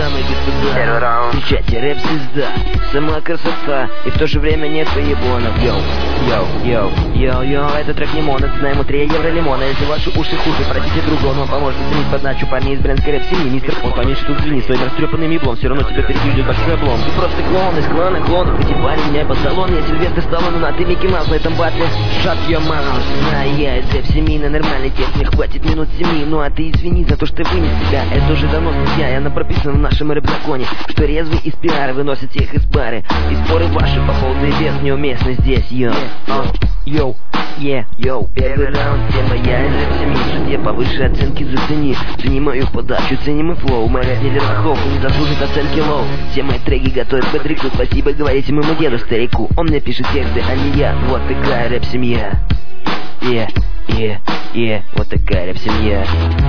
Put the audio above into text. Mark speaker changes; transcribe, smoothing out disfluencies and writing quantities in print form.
Speaker 1: дамы и господа,
Speaker 2: Первый раунд.
Speaker 1: встречайте рэп-звезда, сама красота, и в то же время нет поебонов. Йоу, йоу, йоу, йоу, йоу, этот трек не монет, знаем 3 евро лимона. Если ваши уши хуже, просите друга, он вам поможет оценить подачу парней из брендской рэп-семьи. Мистер Фон, поменьше тут звени своим растрепанным еблом, все равно тебя впереди ждет большой облом. Ты просто клоун из клана клонов, потебали меня по салону. Я Сильвестр Сталлоне, а ты Микки Маус на этом батле. Shut your mouth. Знаю я из рэп-семьи, на нормальный текст мне хватит минут 7. Ну а ты извини за то, что вынес тебя, это уже давно статья. И она прописана в нашем рэп-законе, что резвый из пиара выносит всех из пары. И споры ваши по поводу и без неуместны здесь. Йоу, йоу, йоу. Первый раунд, тема я из рэп-семьи. Судья повыше оценки зацени. Цени мою подачу, цени мой флоу. Мой рэп не для лохов, не заслужит оценки лоу. Все мои треки готовят к бэдрику. Спасибо говорите моему деду старику. Он мне пишет тексты, а не я. Вот такая рэп-семья. Вот такая рэп-семья.